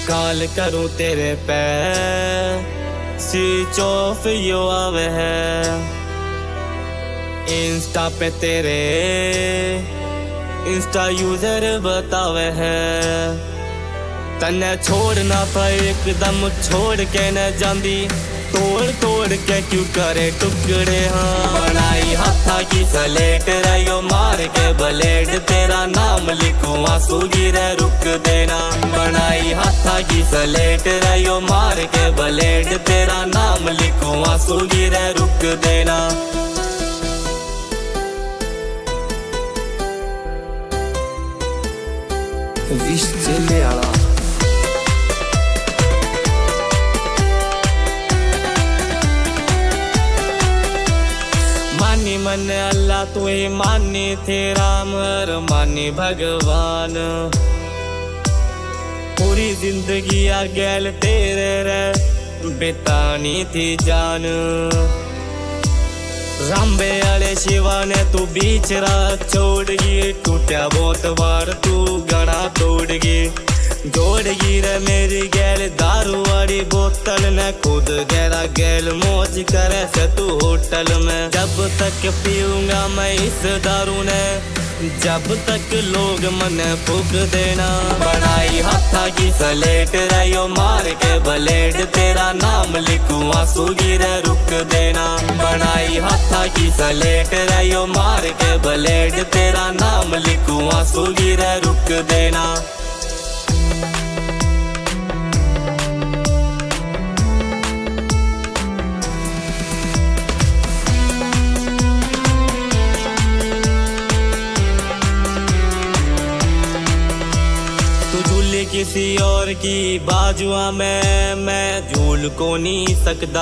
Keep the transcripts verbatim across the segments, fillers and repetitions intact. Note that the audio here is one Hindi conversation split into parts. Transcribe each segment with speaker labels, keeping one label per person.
Speaker 1: कॉल करूं तेरे पे स्विच ऑफ यो आवे है। इंस्टा पे तेरे इंस्टा यूजर बतावे है। तन्ने छोड़ना पर एकदम छोड़ के न जांदी, तोड़ तोड़ के क्यों करे टुकड़े। हाँ बनाई हाथा की सलेट रहियो मार के ब्लेड, तेरा नाम लिखूं आंसू गिरे रुक देना। बनाई हाथा की सलेट रहियो मार के ब्लेड, तेरा नाम लिखूं आंसू गिरे रुक देना।
Speaker 2: विश चले आला
Speaker 1: मानी मन अल्लाह तू ही मानी थे राम और मानी भगवान। पूरी जिंदगी आ गैल तेरे रे बितानी थी जान। रामबे आले शिवा ने तू बीच रात छोड़ गई, टूटा बहुत बार तू गड़ा तोड़ गई। जोड़ गी रे मेरी गैल दारू वाली बोतल ने खुद गहरा गैल मौज करे से तू होटल में। जब तक पीऊंगा मैं इस दारू ने, जब तक लोग मने फूक देना। बनाई हाथा की सलेट रहियो मार के ब्लेड, तेरा नाम लिखूं आंसू गिरे रुक देना। बनाई हाथा की सलेट रहियो मार के ब्लेड, तेरा नाम लिखूं आंसू गिरे रुक देना। किसी और की बाजुआ में मैं झूल को नहीं सकता,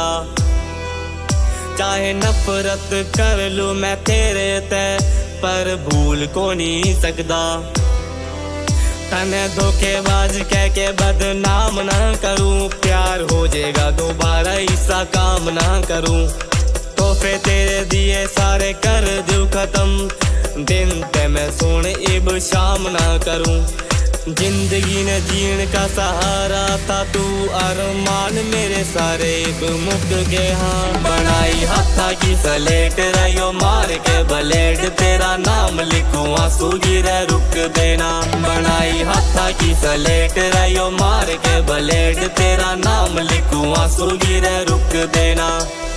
Speaker 1: चाहे नफरत कर लूं मैं तेरे ते पर भूल को नहीं सकता। तने धोखेबाज कह के बदनाम ना करूं, प्यार हो जाएगा दोबारा ऐसा काम ना करूं। तोहफे तेरे दिए सारे कर दूं खत्म, दिन ते मैं सोने इब शाम ना करूं। जिंदगी ने जीण का सहारा था तू, अरमान मेरे सारे मुक गए। हाँ बनाई हाथा की सलेट रहियो मार के ब्लेड, तेरा नाम लिखूं आंसू गिरे रुक देना। बनाई हाथा की सलेट रहियो मार के ब्लेड, तेरा नाम लिखूं आंसू गिरे रुक देना।